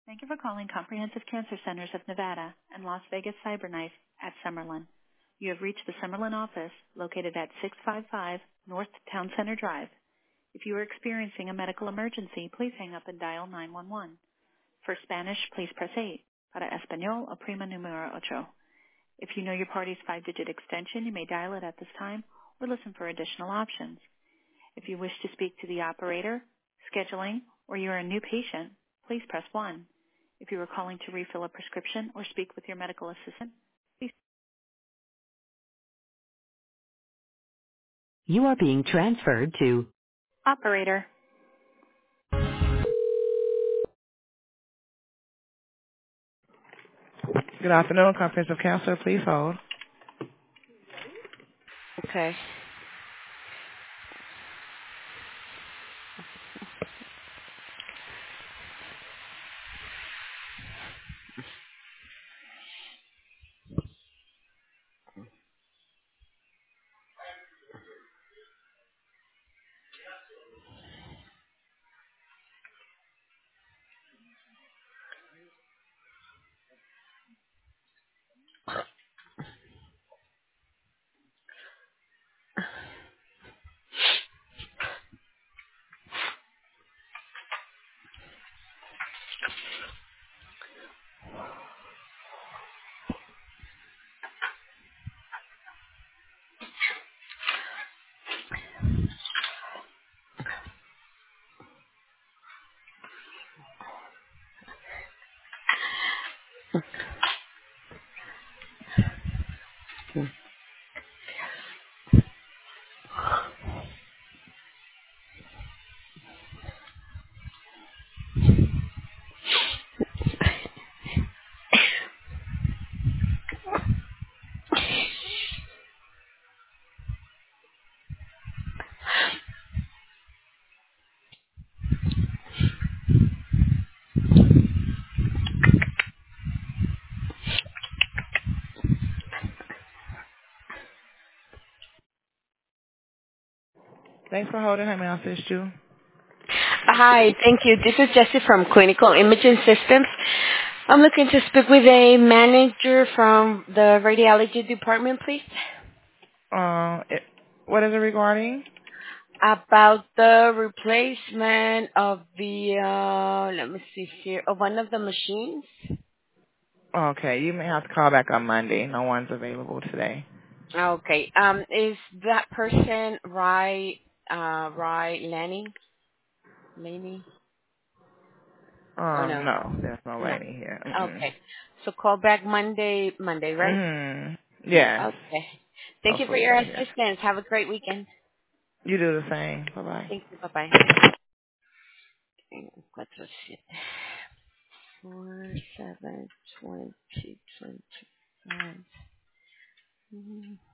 Thank you for calling Comprehensive Cancer Centers of Nevada and Las Vegas CyberKnife at Summerlin. You have reached the Summerlin office located at 655 North Town Center Drive. If you are experiencing a medical emergency, please hang up and dial 911. For Spanish, please press 8. Para Español, oprima número ocho. If you know your party's 5-digit extension, you may dial it at this time or listen for additional options. If you wish to speak to the operator, scheduling, or you are a new patient, please press 1. If you are calling to refill a prescription or speak with your medical assistant, please. You are being transferred to operator. Good afternoon, Comprehensive Counselor. Please hold. Okay. Thanks for holding. How may I assist you? Hi, thank you. This is Jessie from Clinical Imaging Systems. I'm looking to speak with a manager from the radiology department, please, It, what is it regarding? about the replacement of the, let me see here, of one of the machines. Okay, you may have to call back on Monday. No one's available today. Okay. Is that person Lenny? Laney? Or no? No, there's no No. lady here. Okay. So call back Monday, right? Yes. Okay. Thank you for Hopefully your they're here. assistance. Have a great weekend. You do the same. Bye bye. Thank you. Bye-bye. 4, 7, 20, 25.